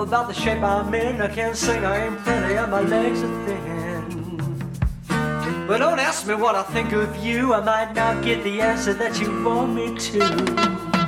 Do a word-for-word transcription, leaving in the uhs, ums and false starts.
about the shape I'm in. I can't sing, I ain't pretty, and my legs are thin. But don't ask me what I think of you. I might not get the answer that you want me to.